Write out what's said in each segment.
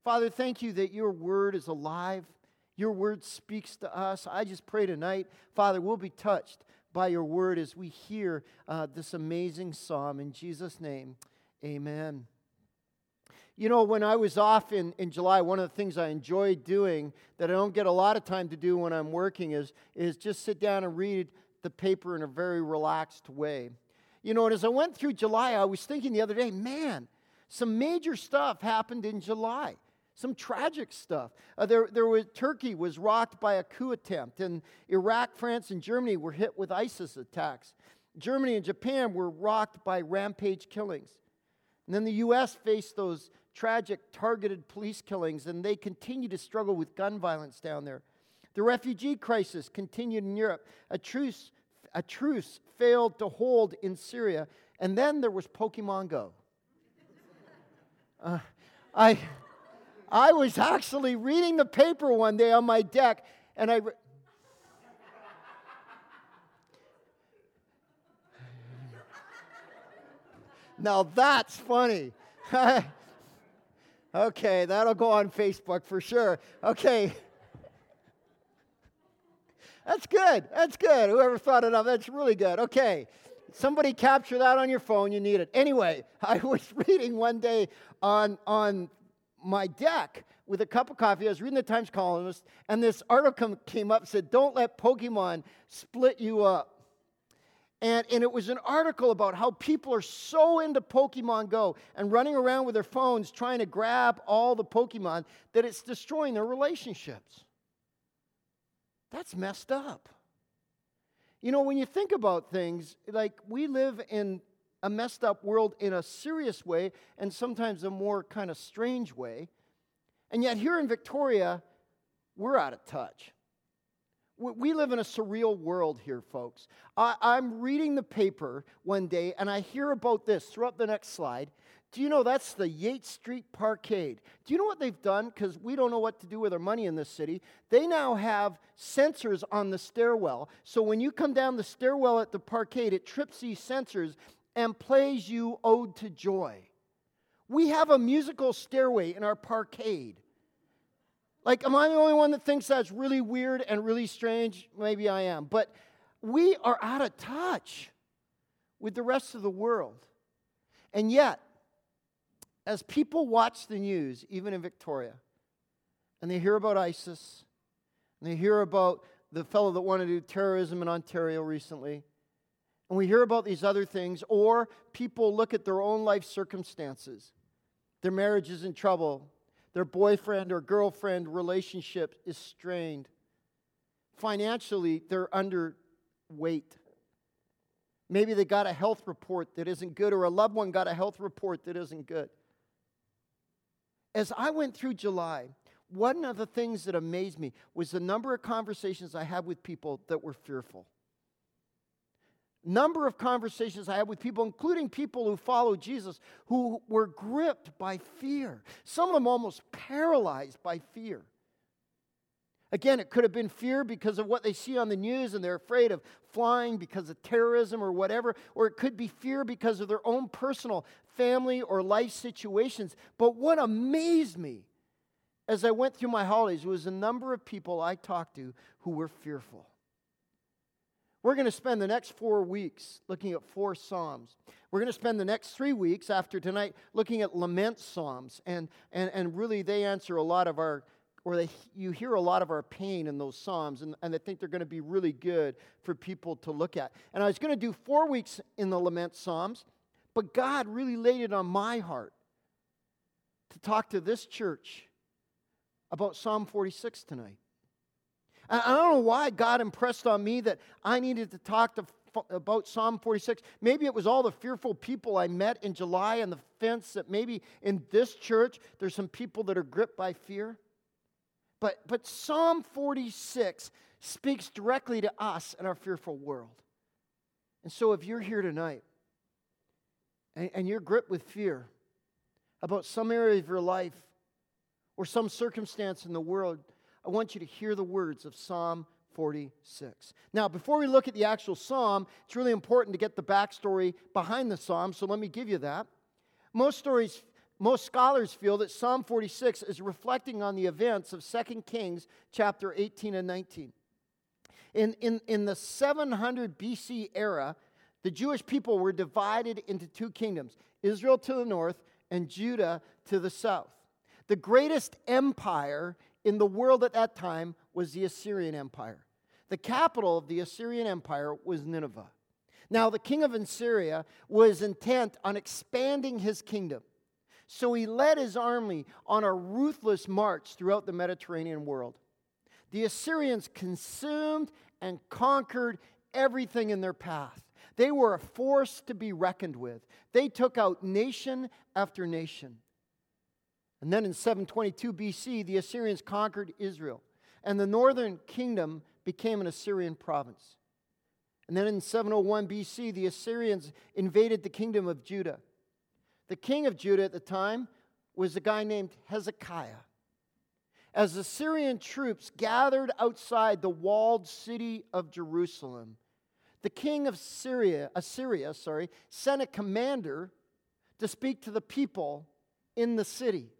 Father, thank you that your word is alive. Your word speaks to us. I just pray tonight, Father, we'll be touched by your word as we hear this amazing psalm. In Jesus' name, amen. You know, when I was off in July, one of the things I enjoyed doing that I don't get a lot of time to do when I'm working is just sit down and read the paper in a very relaxed way. You know, and as I went through July, I was thinking the other day, man, some major stuff happened in July. Some tragic stuff. Turkey was rocked by a coup attempt, and Iraq, France, and Germany were hit with ISIS attacks. Germany and Japan were rocked by rampage killings. And then the U.S. faced those tragic targeted police killings, and they continue to struggle with gun violence down there. The refugee crisis continued in Europe. A truce failed to hold in Syria, and then there was Pokemon Go. I was actually reading the paper one day on my deck, and now that's funny. Okay, that'll go on Facebook for sure. Okay. That's good. That's good. Whoever thought it up, that's really good. Okay. Somebody capture that on your phone. You need it. Anyway, I was reading one day on my deck with a cup of coffee. I was reading the Times Colonist, and this article came up and said, "Don't let Pokemon split you up." And it was an article about how people are so into Pokemon Go and running around with their phones trying to grab all the Pokemon that it's destroying their relationships. That's messed up. You know, when you think about things, like we live in a messed up world in a serious way and sometimes a more kind of strange way. And yet here in Victoria, we're out of touch. We live in a surreal world here, folks. I'm reading the paper one day, and I hear about this. Throw up the next slide. Do you know that's the Yates Street Parkade? Do you know what they've done? Because we don't know what to do with our money in this city. They now have sensors on the stairwell. So when you come down the stairwell at the parkade, it trips these sensors and plays you Ode to Joy. We have a musical stairway in our parkade. Like, am I the only one that thinks that's really weird and really strange? Maybe I am. But we are out of touch with the rest of the world. And yet, as people watch the news, even in Victoria, and they hear about ISIS, and they hear about the fellow that wanted to do terrorism in Ontario recently, and we hear about these other things, or people look at their own life circumstances. Their marriage is in trouble. Their boyfriend or girlfriend relationship is strained. Financially, they're underweight. Maybe they got a health report that isn't good, or a loved one got a health report that isn't good. As I went through July, one of the things that amazed me was the number of conversations I had with people that were fearful. Number of conversations I had with people, including people who follow Jesus, who were gripped by fear. Some of them almost paralyzed by fear. Again, it could have been fear because of what they see on the news and they're afraid of flying because of terrorism or whatever, or it could be fear because of their own personal family or life situations. But what amazed me as I went through my holidays was the number of people I talked to who were fearful. We're going to spend the next 4 weeks looking at 4 Psalms. We're going to spend the next 3 weeks after tonight looking at lament Psalms. And really they answer a lot of our, you hear a lot of our pain in those Psalms. And I think they're going to be really good for people to look at. And I was going to do 4 weeks in the lament Psalms. But God really laid it on my heart to talk to this church about Psalm 46 tonight. I don't know why God impressed on me that I needed to talk about Psalm 46. Maybe it was all the fearful people I met in July and the fence that maybe in this church there's some people that are gripped by fear. But Psalm 46 speaks directly to us in our fearful world. And so if you're here tonight and you're gripped with fear about some area of your life or some circumstance in the world, I want you to hear the words of Psalm 46. Now, before we look at the actual psalm, it's really important to get the backstory behind the psalm, so let me give you that. Most stories most scholars feel that Psalm 46 is reflecting on the events of 2 Kings chapter 18 and 19. In the 700 BC era, the Jewish people were divided into two kingdoms, Israel to the north and Judah to the south. The greatest empire in the world at that time was the Assyrian Empire. The capital of the Assyrian Empire was Nineveh. Now, the king of Assyria was intent on expanding his kingdom. So he led his army on a ruthless march throughout the Mediterranean world. The Assyrians consumed and conquered everything in their path. They were a force to be reckoned with. They took out nation after nation. And then in 722 BC, the Assyrians conquered Israel, and the northern kingdom became an Assyrian province. And then in 701 BC, the Assyrians invaded the kingdom of Judah. The king of Judah at the time was a guy named Hezekiah. As the Syrian troops gathered outside the walled city of Jerusalem, the king of Assyria, sent a commander to speak to the people in the city.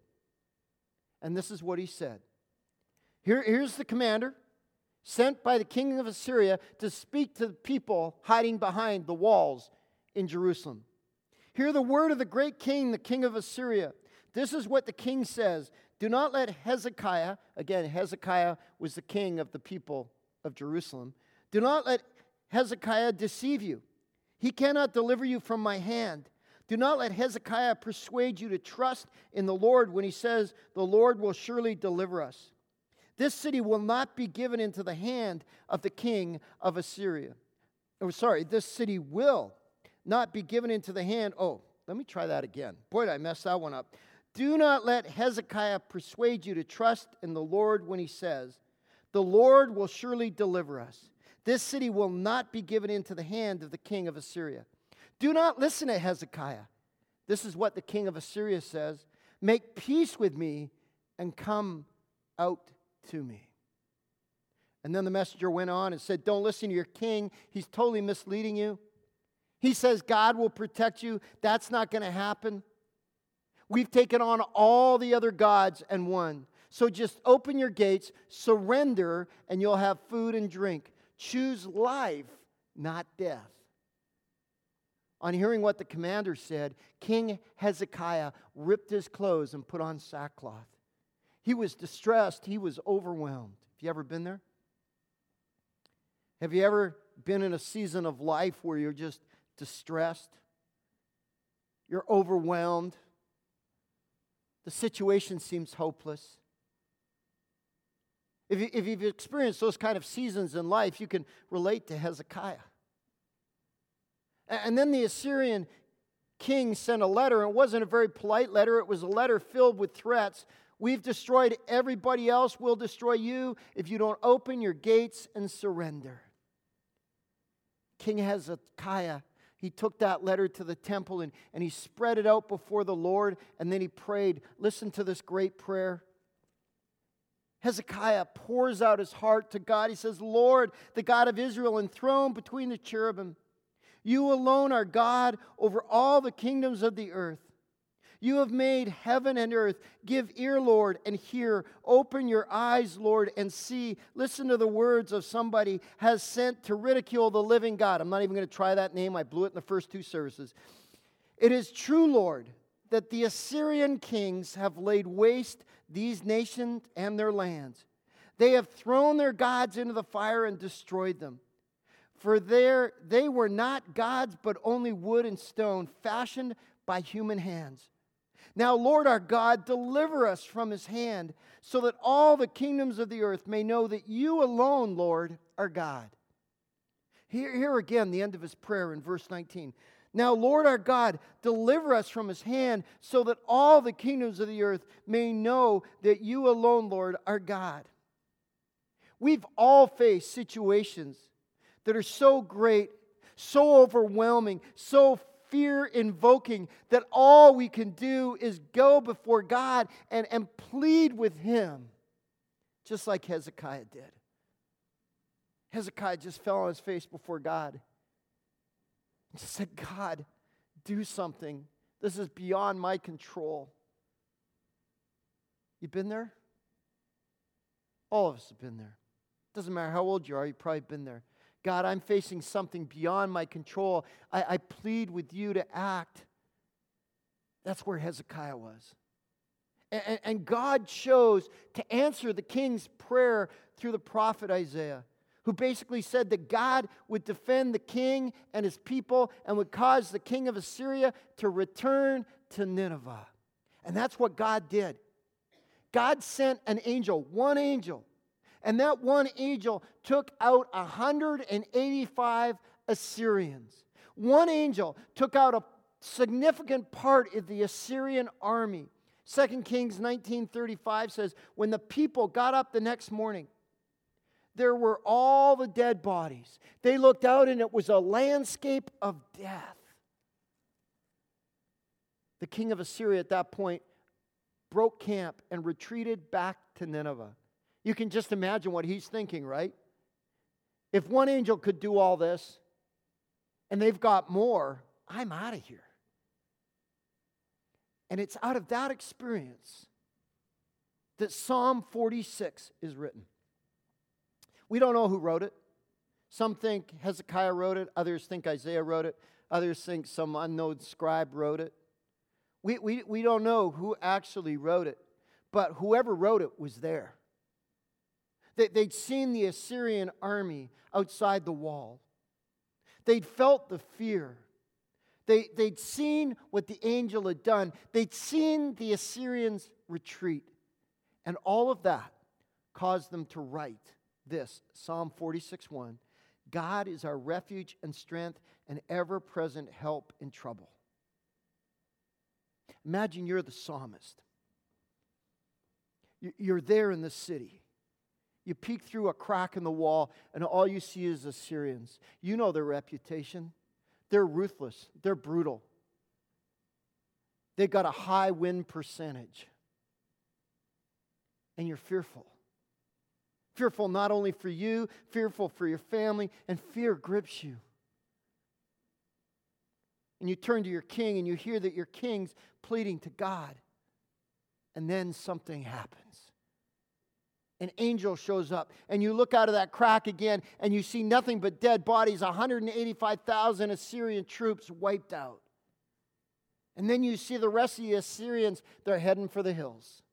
And this is what he said. Here's the commander sent by the king of Assyria to speak to the people hiding behind the walls in Jerusalem. Hear the word of the great king, the king of Assyria. This is what the king says. Do not let Hezekiah, again, Hezekiah was the king of the people of Jerusalem. Do not let Hezekiah deceive you. He cannot deliver you from my hand. Do not let Hezekiah persuade you to trust in the Lord when he says, the Lord will surely deliver us. This city will not be given into the hand of the king of Assyria. This city will not be given into the hand. Let me try that again. Boy, did I mess that one up. Do not let Hezekiah persuade you to trust in the Lord when he says, the Lord will surely deliver us. This city will not be given into the hand of the king of Assyria. Do not listen to Hezekiah. This is what the king of Assyria says. Make peace with me and come out to me. And then the messenger went on and said, don't listen to your king. He's totally misleading you. He says God will protect you. That's not going to happen. We've taken on all the other gods and won. So just open your gates, surrender, and you'll have food and drink. Choose life, not death. On hearing what the commander said, King Hezekiah ripped his clothes and put on sackcloth. He was distressed. He was overwhelmed. Have you ever been there? Have you ever been in a season of life where you're just distressed? You're overwhelmed. The situation seems hopeless. If you've experienced those kind of seasons in life, you can relate to Hezekiah. And then the Assyrian king sent a letter. It wasn't a very polite letter. It was a letter filled with threats. We've destroyed everybody else. We'll destroy you if you don't open your gates and surrender. King Hezekiah, he took that letter to the temple and he spread it out before the Lord, and then he prayed. Listen to this great prayer. Hezekiah pours out his heart to God. He says, Lord, the God of Israel, enthroned between the cherubim, you alone are God over all the kingdoms of the earth. You have made heaven and earth. Give ear, Lord, and hear. Open your eyes, Lord, and see. Listen to the words of somebody has sent to ridicule the living God. I'm not even going to try that name. I blew it in the first two services. It is true, Lord, that the Assyrian kings have laid waste these nations and their lands. They have thrown their gods into the fire and destroyed them. For they were not gods, but only wood and stone, fashioned by human hands. Now, Lord our God, deliver us from his hand, so that all the kingdoms of the earth may know that you alone, Lord, are God. Here again, the end of his prayer in verse 19. Now, Lord our God, deliver us from his hand, so that all the kingdoms of the earth may know that you alone, Lord, are God. We've all faced situations that are so great, so overwhelming, so fear-invoking, that all we can do is go before God and plead with him, just like Hezekiah did. Hezekiah just fell on his face before God and just said, God, do something. This is beyond my control. You been there? All of us have been there. Doesn't matter how old you are, you've probably been there. God, I'm facing something beyond my control. I plead with you to act. That's where Hezekiah was. And God chose to answer the king's prayer through the prophet Isaiah, who basically said that God would defend the king and his people and would cause the king of Assyria to return to Nineveh. And that's what God did. God sent an angel, one angel, and that one angel took out 185 Assyrians. One angel took out a significant part of the Assyrian army. 2 Kings 19:35 says, when the people got up the next morning, there were all the dead bodies. They looked out and it was a landscape of death. The king of Assyria at that point broke camp and retreated back to Nineveh. You can just imagine what he's thinking, right? If one angel could do all this, and they've got more, I'm out of here. And it's out of that experience that Psalm 46 is written. We don't know who wrote it. Some think Hezekiah wrote it. Others think Isaiah wrote it. Others think some unknown scribe wrote it. We don't know who actually wrote it. But whoever wrote it was there. They'd seen the Assyrian army outside the wall. They'd felt the fear. They'd seen what the angel had done. They'd seen the Assyrians retreat. And all of that caused them to write this, Psalm 46:1. God is our refuge and strength and ever-present help in trouble. Imagine you're the psalmist. You're there in the city. You peek through a crack in the wall, and all you see is Assyrians. You know their reputation. They're ruthless. They're brutal. They've got a high win percentage. And you're fearful. Fearful not only for you, fearful for your family, and fear grips you. And you turn to your king, and you hear that your king's pleading to God. And then something happens. An angel shows up, and you look out of that crack again, and you see nothing but dead bodies, 185,000 Assyrian troops wiped out. And then you see the rest of the Assyrians, they're heading for the hills.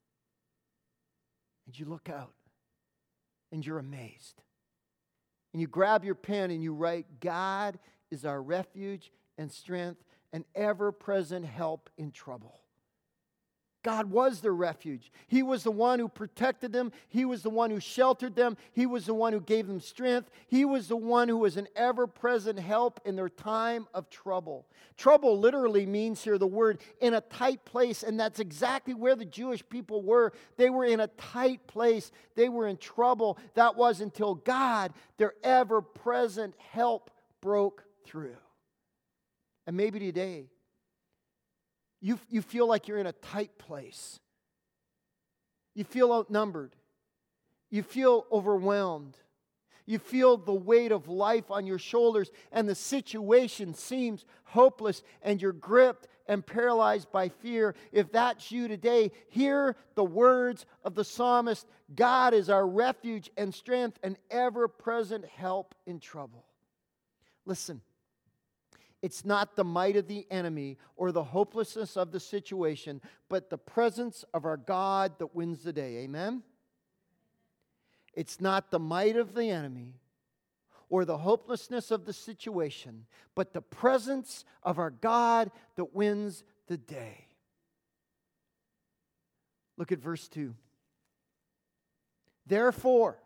And you look out, and you're amazed. And you grab your pen, and you write, God is our refuge and strength and ever-present help in trouble. God was their refuge. He was the one who protected them. He was the one who sheltered them. He was the one who gave them strength. He was the one who was an ever-present help in their time of trouble. Trouble literally means here the word in a tight place, and that's exactly where the Jewish people were. They were in a tight place. They were in trouble. That was until God, their ever-present help, broke through. And maybe today, you feel like you're in a tight place. You feel outnumbered. You feel overwhelmed. You feel the weight of life on your shoulders, and the situation seems hopeless, and you're gripped and paralyzed by fear. If that's you today, hear the words of the psalmist. God is our refuge and strength and ever-present help in trouble. Listen. It's not the might of the enemy or the hopelessness of the situation, but the presence of our God that wins the day. Amen? It's not the might of the enemy or the hopelessness of the situation, but the presence of our God that wins the day. Look at verse 2. Therefore,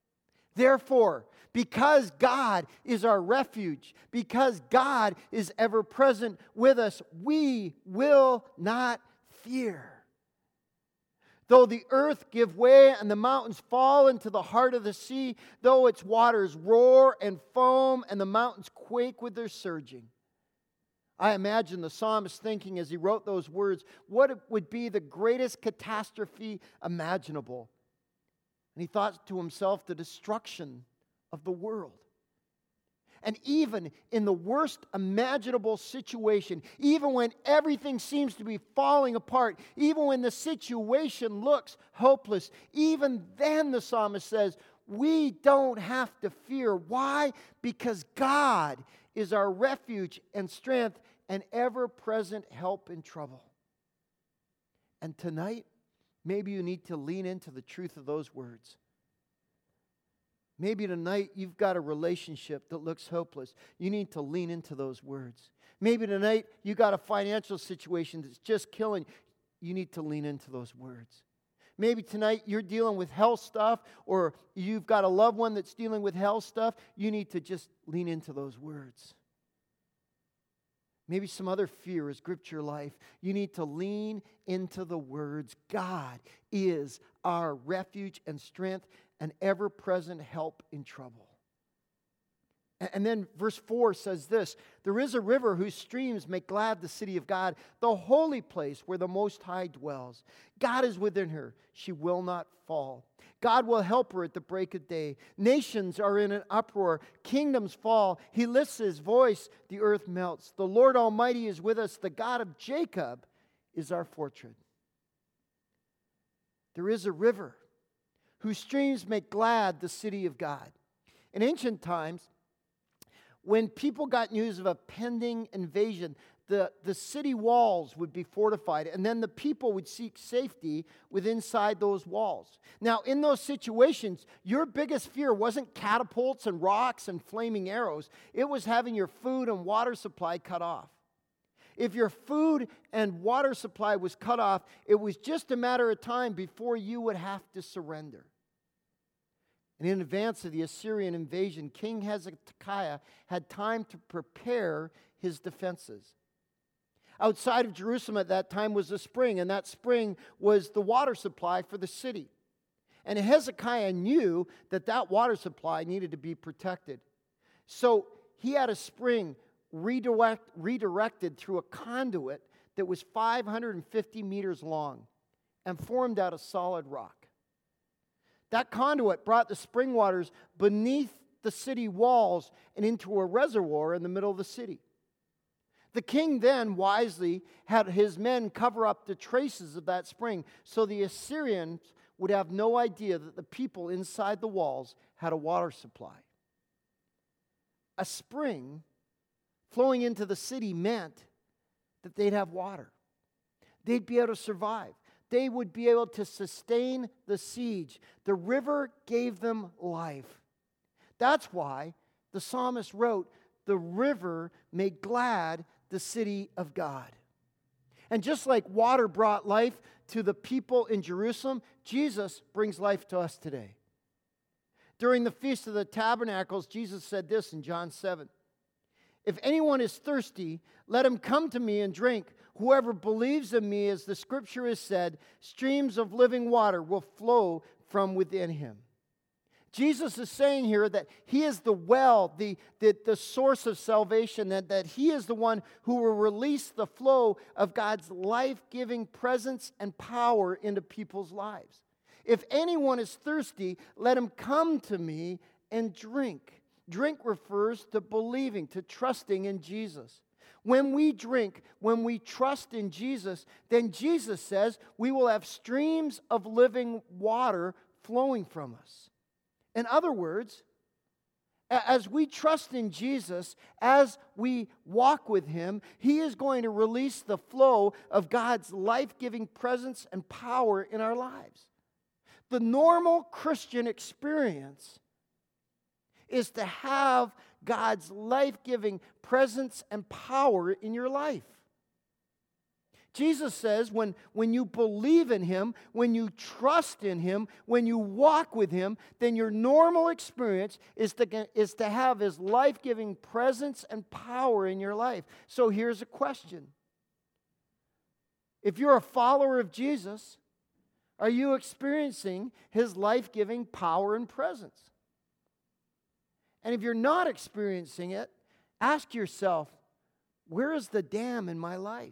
because God is our refuge, because God is ever present with us, we will not fear. Though the earth give way and the mountains fall into the heart of the sea, though its waters roar and foam and the mountains quake with their surging. I imagine the psalmist thinking as he wrote those words, what would be the greatest catastrophe imaginable? And he thought to himself, the destruction of the world. And even in the worst imaginable situation, even when everything seems to be falling apart, even when the situation looks hopeless, even then the psalmist says, we don't have to fear. Why? Because God is our refuge and strength and ever-present help in trouble. And tonight, maybe you need to lean into the truth of those words. Maybe tonight you've got a relationship that looks hopeless. You need to lean into those words. Maybe tonight you got a financial situation that's just killing you. You need to lean into those words. Maybe tonight you're dealing with health stuff, or you've got a loved one that's dealing with health stuff. You need to just lean into those words. Maybe some other fear has gripped your life. You need to lean into the words. God is our refuge and strength, an ever-present help in trouble. And then verse 4 says this, there is a river whose streams make glad the city of God, the holy place where the Most High dwells. God is within her. She will not fall. God will help her at the break of day. Nations are in an uproar. Kingdoms fall. He lifts his voice. The earth melts. The Lord Almighty is with us. The God of Jacob is our fortress. There is a river whose streams make glad the city of God. In ancient times, when people got news of a pending invasion, the city walls would be fortified, and then the people would seek safety inside those walls. Now, in those situations, your biggest fear wasn't catapults and rocks and flaming arrows. It was having your food and water supply cut off. If your food and water supply was cut off, it was just a matter of time before you would have to surrender. And in advance of the Assyrian invasion, King Hezekiah had time to prepare his defenses. Outside of Jerusalem at that time was a spring, and that spring was the water supply for the city. And Hezekiah knew that that water supply needed to be protected. So he had a spring redirected through a conduit that was 550 meters long and formed out of solid rock. That conduit brought the spring waters beneath the city walls and into a reservoir in the middle of the city. The king then wisely had his men cover up the traces of that spring so the Assyrians would have no idea that the people inside the walls had a water supply. A spring flowing into the city meant that they'd have water. They'd be able to survive. They would be able to sustain the siege. The river gave them life. That's why the psalmist wrote, the river made glad the city of God. And just like water brought life to the people in Jerusalem, Jesus brings life to us today. During the Feast of the Tabernacles, Jesus said this in John 7. If anyone is thirsty, let him come to me and drink. Whoever believes in me, as the scripture has said, streams of living water will flow from within him. Jesus is saying here that he is the well, the source of salvation, that he is the one who will release the flow of God's life-giving presence and power into people's lives. If anyone is thirsty, let him come to me and drink. Drink refers to believing, to trusting in Jesus. When we drink, when we trust in Jesus, then Jesus says we will have streams of living water flowing from us. In other words, as we trust in Jesus, as we walk with him, he is going to release the flow of God's life-giving presence and power in our lives. The normal Christian experience is to have God's life-giving presence and power in your life. Jesus says when you believe in him, when you trust in him, when you walk with him, then your normal experience is to have his life-giving presence and power in your life. So here's a question. If you're a follower of Jesus, are you experiencing his life-giving power and presence? And if you're not experiencing it, ask yourself, where is the dam in my life?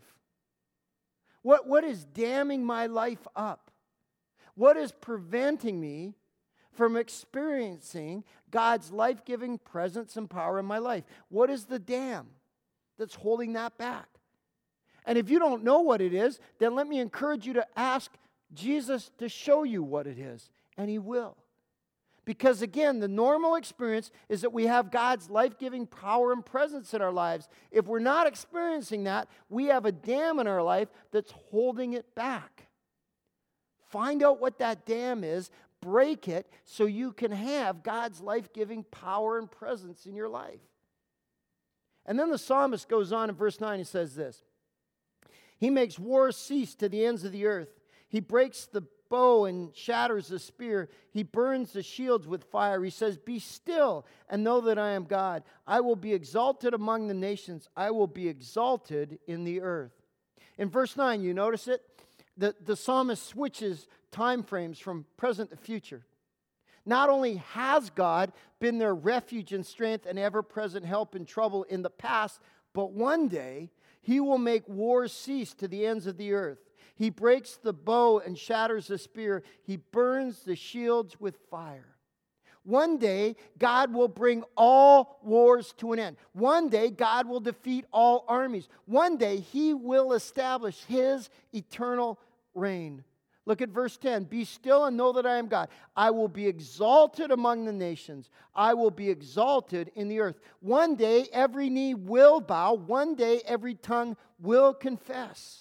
What is damming my life up? What is preventing me from experiencing God's life-giving presence and power in my life? What is the dam that's holding that back? And if you don't know what it is, then let me encourage you to ask Jesus to show you what it is, and He will. Because again, the normal experience is that we have God's life-giving power and presence in our lives. If we're not experiencing that, we have a dam in our life that's holding it back. Find out what that dam is, break it, so you can have God's life-giving power and presence in your life. And then the psalmist goes on in verse 9, he says this: He makes war cease to the ends of the earth. He breaks the bow and shatters the spear. He burns the shields with fire. He says, be still and know that I am God. I will be exalted among the nations. I will be exalted in the earth. In verse 9, you notice it? The psalmist switches time frames from present to future. Not only has God been their refuge and strength and ever-present help in trouble in the past, but one day He will make wars cease to the ends of the earth. He breaks the bow and shatters the spear. He burns the shields with fire. One day, God will bring all wars to an end. One day, God will defeat all armies. One day, He will establish His eternal reign. Look at verse 10. Be still and know that I am God. I will be exalted among the nations. I will be exalted in the earth. One day, every knee will bow. One day, every tongue will confess.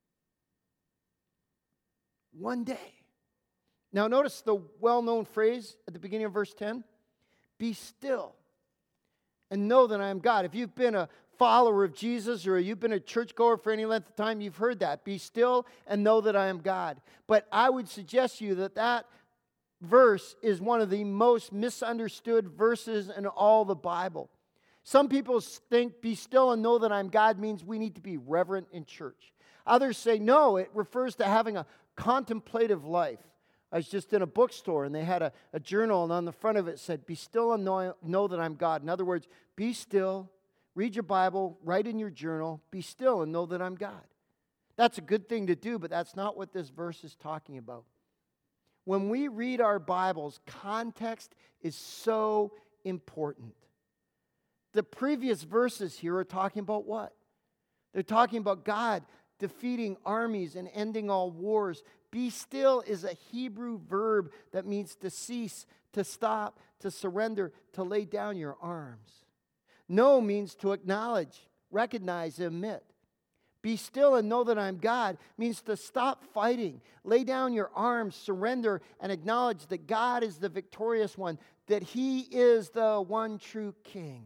One day. Now notice the well-known phrase at the beginning of verse 10. Be still and know that I am God. If you've been a follower of Jesus or you've been a churchgoer for any length of time, you've heard that. Be still and know that I am God. But I would suggest to you that that verse is one of the most misunderstood verses in all the Bible. Some people think be still and know that I'm God means we need to be reverent in church. Others say no, it refers to having a contemplative life. I was just in a bookstore and they had a journal, and on the front of it said, be still and know that I'm God. In other words, be still, read your Bible, write in your journal, be still and know that I'm God. That's a good thing to do, but that's not what this verse is talking about. When we read our Bibles, context is so important. The previous verses here are talking about what? They're talking about God defeating armies and ending all wars. Be still is a Hebrew verb that means to cease, to stop, to surrender, to lay down your arms. Know means to acknowledge, recognize, admit. Be still and know that I'm God means to stop fighting, lay down your arms, surrender, and acknowledge that God is the victorious one, that He is the one true King.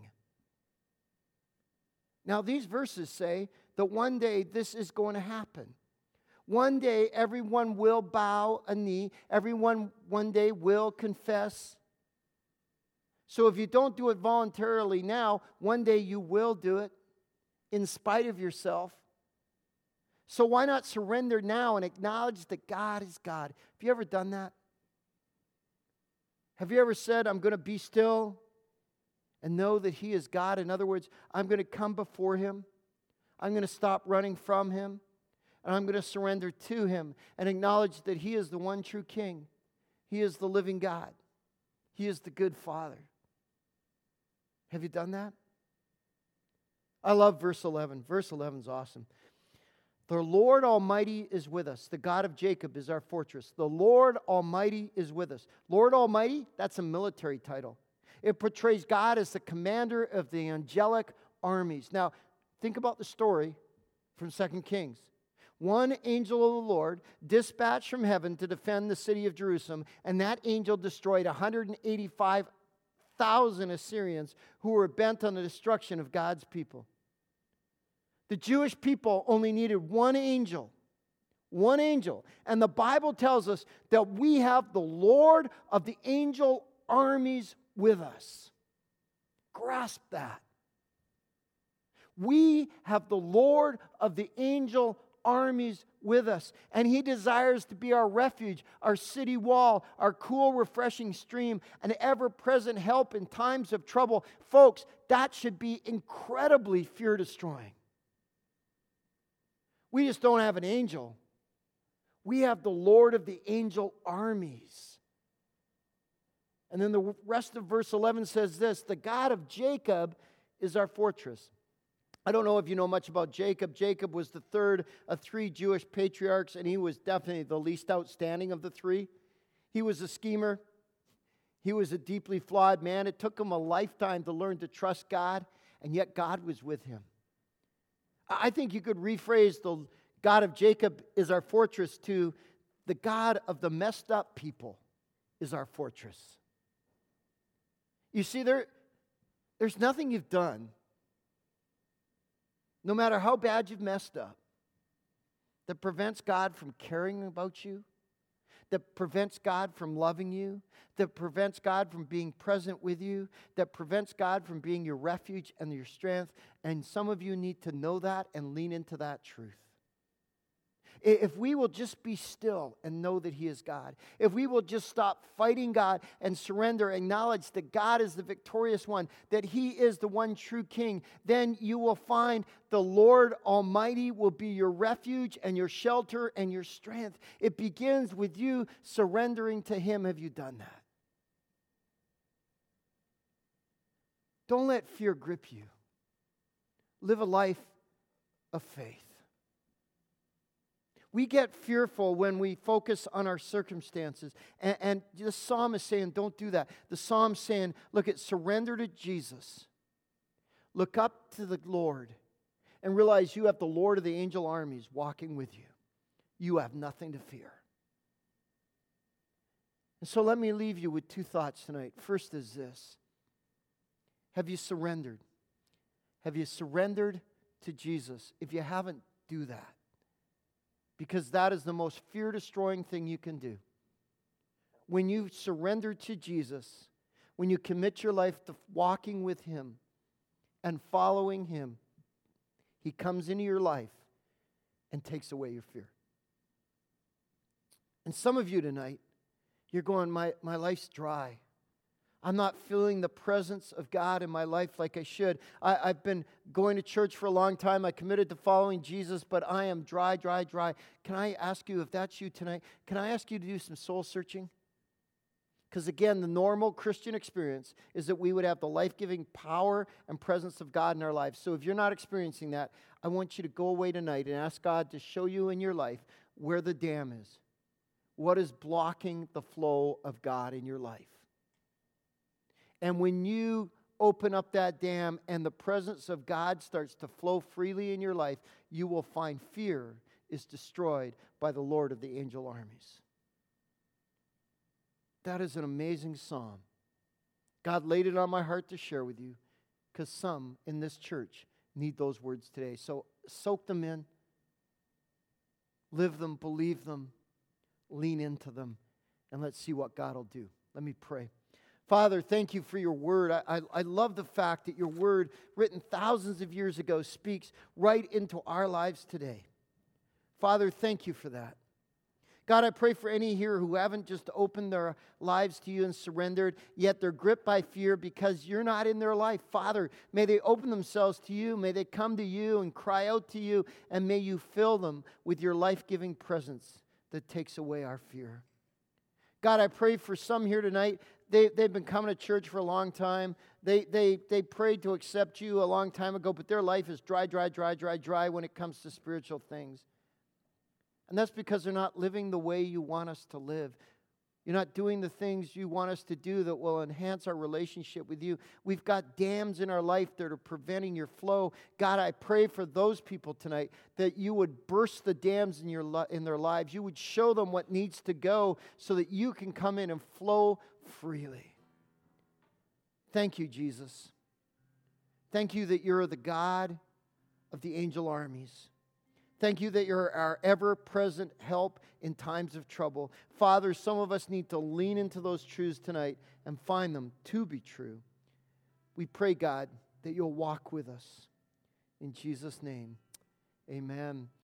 Now, these verses say that one day this is going to happen. One day everyone will bow a knee. Everyone one day will confess. So if you don't do it voluntarily now, one day you will do it in spite of yourself. So why not surrender now and acknowledge that God is God? Have you ever done that? Have you ever said, I'm going to be still and know that He is God? In other words, I'm going to come before Him. I'm going to stop running from Him. And I'm going to surrender to Him and acknowledge that He is the one true King. He is the living God. He is the good Father. Have you done that? I love verse 11. Verse 11 is awesome. The Lord Almighty is with us. The God of Jacob is our fortress. The Lord Almighty is with us. Lord Almighty, that's a military title. It portrays God as the commander of the angelic armies. Now, think about the story from 2 Kings. One angel of the Lord dispatched from heaven to defend the city of Jerusalem, and that angel destroyed 185,000 Assyrians who were bent on the destruction of God's people. The Jewish people only needed one angel. One angel. And the Bible tells us that we have the Lord of the angel armies with us. Grasp that. We have the Lord of the angel armies with us, and He desires to be our refuge, our city wall, our cool, refreshing stream, an ever-present help in times of trouble. Folks, that should be incredibly fear-destroying. We just don't have an angel. We have the Lord of the angel armies. And then the rest of verse 11 says this, the God of Jacob is our fortress. I don't know if you know much about Jacob. Jacob was the third of 3 Jewish patriarchs, and he was definitely the least outstanding of the 3. He was a schemer. He was a deeply flawed man. It took him a lifetime to learn to trust God, and yet God was with him. I think you could rephrase the God of Jacob is our fortress to the God of the messed up people is our fortress. You see, there's nothing you've done, no matter how bad you've messed up, that prevents God from caring about you, that prevents God from loving you, that prevents God from being present with you, that prevents God from being your refuge and your strength. And some of you need to know that and lean into that truth. If we will just be still and know that He is God, if we will just stop fighting God and surrender, acknowledge that God is the victorious one, that He is the one true King, then you will find the Lord Almighty will be your refuge and your shelter and your strength. It begins with you surrendering to Him. Have you done that? Don't let fear grip you. Live a life of faith. We get fearful when we focus on our circumstances. And the psalm is saying, don't do that. The psalm is saying, look, surrender to Jesus. Look up to the Lord and realize you have the Lord of the angel armies walking with you. You have nothing to fear. And so let me leave you with 2 thoughts tonight. First is this. Have you surrendered? Have you surrendered to Jesus? If you haven't, do that. Because that is the most fear-destroying thing you can do. When you surrender to Jesus, when you commit your life to walking with Him and following Him, He comes into your life and takes away your fear. And some of you tonight, you're going, my life's dry. I'm not feeling the presence of God in my life like I should. I've been going to church for a long time. I committed to following Jesus, but I am dry. Can I ask you, if that's you tonight, can I ask you to do some soul searching? Because again, the normal Christian experience is that we would have the life-giving power and presence of God in our lives. So if you're not experiencing that, I want you to go away tonight and ask God to show you in your life where the dam is. What is blocking the flow of God in your life? And when you open up that dam and the presence of God starts to flow freely in your life, you will find fear is destroyed by the Lord of the angel armies. That is an amazing psalm. God laid it on my heart to share with you because some in this church need those words today. So soak them in, live them, believe them, lean into them, and let's see what God will do. Let me pray. Father, thank you for your word. I love the fact that your word, written thousands of years ago, speaks right into our lives today. Father, thank you for that. God, I pray for any here who haven't just opened their lives to you and surrendered, yet they're gripped by fear because you're not in their life. Father, may they open themselves to you. May they come to you and cry out to you, and may you fill them with your life-giving presence that takes away our fear. God, I pray for some here tonight. They've been coming to church for a long time. They prayed to accept you a long time ago, but their life is dry when it comes to spiritual things. And that's because they're not living the way you want us to live. You're not doing the things you want us to do that will enhance our relationship with you. We've got dams in our life that are preventing your flow. God, I pray for those people tonight that you would burst the dams in their lives. You would show them what needs to go so that you can come in and flow freely. Thank you, Jesus. Thank you that you're the God of the angel armies. Thank you that you're our ever-present help in times of trouble. Father, some of us need to lean into those truths tonight and find them to be true. We pray, God, that you'll walk with us. In Jesus' name, amen.